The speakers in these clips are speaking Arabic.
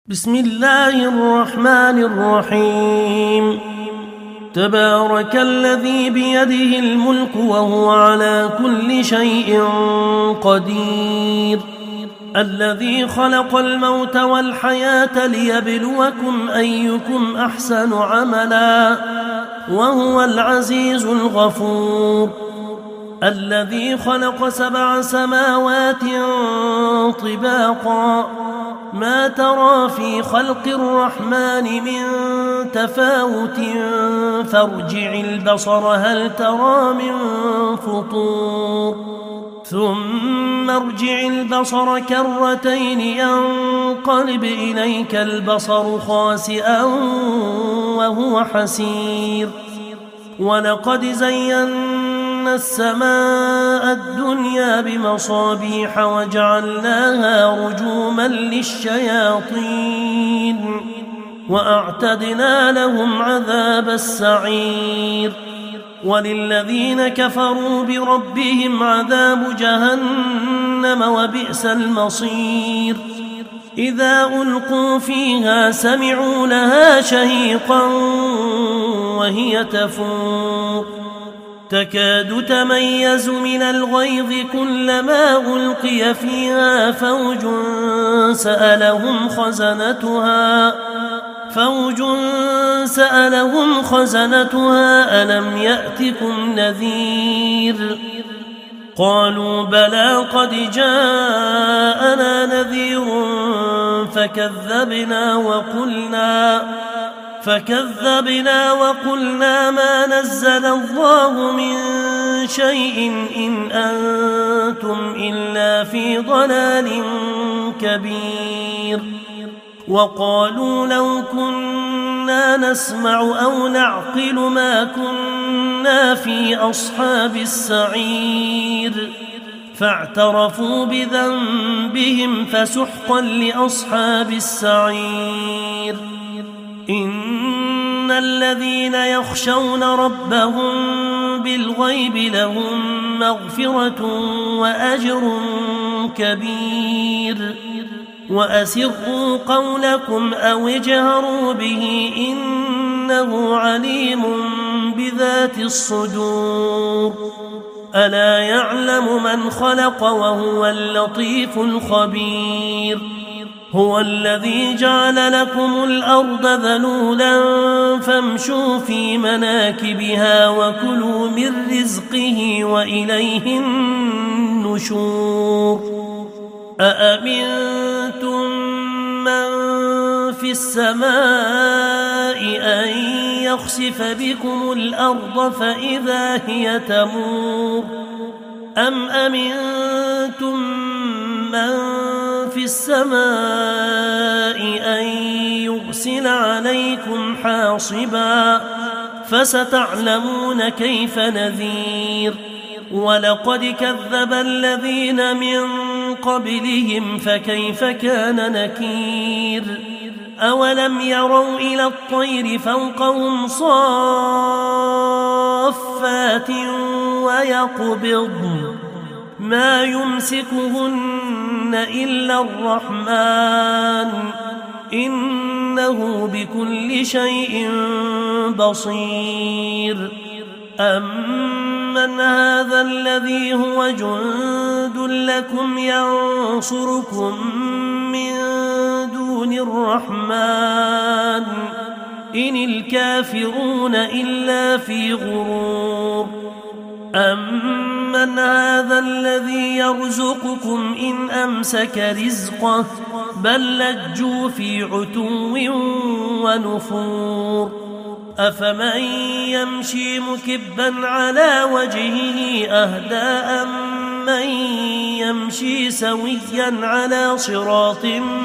بسم الله الرحمن الرحيم. تبارك الذي بيده الملك وهو على كل شيء قدير، الذي خلق الموت والحياة ليبلوكم أيكم أحسن عملا وهو العزيز الغفور، الذي خلق 7 سماوات طباقا ما ترى في خلق الرحمن من تفاوت فارجع البصر هل ترى من فطور ثم ارجع البصر كرتين ينقلب إليك البصر خاسئا وهو حسير. ولقد زينا السماء الدنيا بمصابيح وجعلناها رجوما للشياطين وأعتدنا لهم عذاب السعير. وللذين كفروا بربهم عذاب جهنم وبئس المصير. إذا ألقوا فيها سمعوا لها شهيقا وهي تفور تكاد تميز من الغيظ كلما ألقي فيها فوج سألهم خزنتها ألم يأتكم نذير؟ قالوا بلى قد جاءنا نذير فكذبنا وقلنا ما نزل الله من شيء إن أنتم إلا في ضلال كبير. وقالوا لو كنا نسمع أو نعقل ما كنا في أصحاب السعير فاعترفوا بذنبهم فسحقا لأصحاب السعير. إن الذين يخشون ربهم بالغيب لهم مغفرة وأجر كبير. وأسروا قولكم أو اجهروا به إنه عليم بذات الصدور. ألا يعلم من خلق وهو اللطيف الخبير. هو الذي جعل لكم الأرض ذلولا فامشوا في مناكبها وكلوا من رزقه وإليه النشور. أأمنتم من في السماء أن يخسف بكم الأرض فإذا هي تمور أم أمنتم من في السماء أن يرسل عليكم حاصبا فستعلمون كيف نذير. ولقد كذب الذين من قبلهم فكيف كان نكير. أولم يروا إلى الطير فوقهم صافات ويقبضن ما يمسكهن إلا الرحمن إنه بكل شيء بصير. أمن هذا الذي هو جند لكم ينصركم من دون الرحمن إن الكافرون إلا في غرور. أمن هذا الذي يرزقكم إن أمسك رزقه بل لجوا في عتو ونفور. أفمن يمشي مكبا على وجهه أهدى أمن يمشي سويا على صراط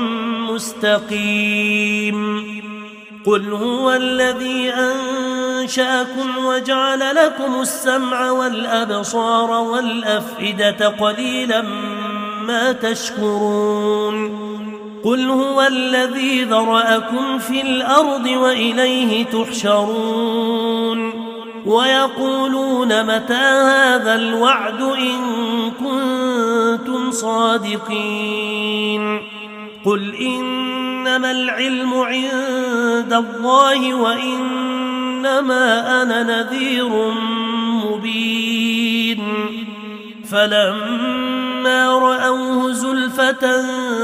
مستقيم. قل هو الذي أنشأكم وجعل لكم السمع والأبصار والأفئدة قليلا ما تشكرون. قل هو الذي ذرأكم في الأرض وإليه تحشرون. ويقولون متى هذا الوعد إن كنتم صادقين. قل إنما العلم عند الله وإنما أنا نذير مبين فلما رأوه زلفة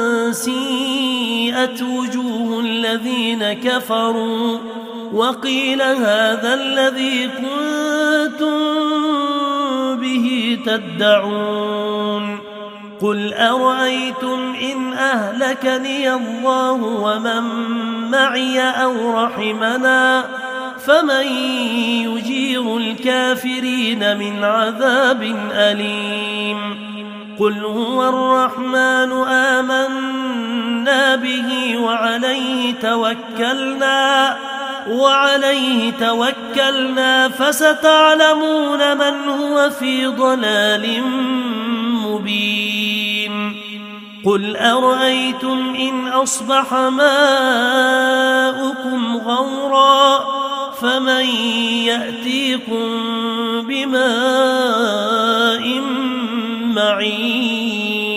سيئت وجوه الذين كفروا وقيل هذا الذي كنتم به تدعون قل أرأيتم إن أهلكني الله ومن معي أو رحمنا فمن يجير الكافرين من عذاب أليم قل هو الرحمن آمنا به وعليه توكلنا فستعلمون من هو في ضلال مبين قل أرأيتم إن أصبح ماؤكم غورا فمن يأتيكم بماء معين